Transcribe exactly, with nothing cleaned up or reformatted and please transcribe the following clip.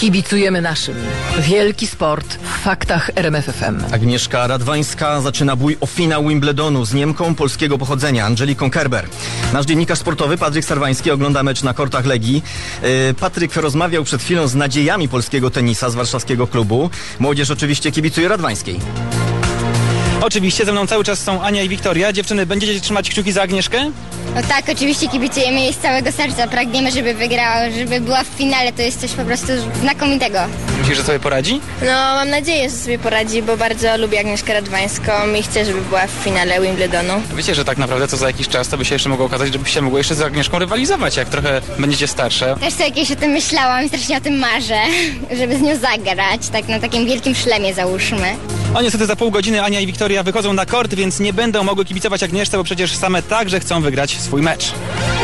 Kibicujemy naszym. Wielki sport w faktach R M F F M. Agnieszka Radwańska zaczyna bój o finał Wimbledonu z Niemką polskiego pochodzenia, Angeliką Kerber. Nasz dziennikarz sportowy Patryk Sarwański ogląda mecz na kortach Legii. Yy, Patryk rozmawiał przed chwilą z nadziejami polskiego tenisa z warszawskiego klubu. Młodzież oczywiście kibicuje Radwańskiej. Oczywiście, ze mną cały czas są Ania i Wiktoria. Dziewczyny, będziecie trzymać kciuki za Agnieszkę? No tak, oczywiście kibicujemy jej z całego serca. Pragniemy, żeby wygrała, żeby była w finale. To jest coś po prostu znakomitego. Myślisz, że sobie poradzi? No, mam nadzieję, że sobie poradzi, bo bardzo lubię Agnieszkę Radwańską i chcę, żeby była w finale Wimbledonu. Wiecie, że tak naprawdę to za jakiś czas to by się jeszcze mogło okazać, żebyście mogły jeszcze z Agnieszką rywalizować, jak trochę będziecie starsze. Też sobie jakieś o tym myślałam i strasznie o tym marzę, żeby z nią zagrać, tak na takim wielkim szlemie załóżmy. A niestety za pół godziny Ania i Wiktoria wychodzą na kort, więc nie będą mogły kibicować Agnieszce, bo przecież same także chcą wygrać swój mecz.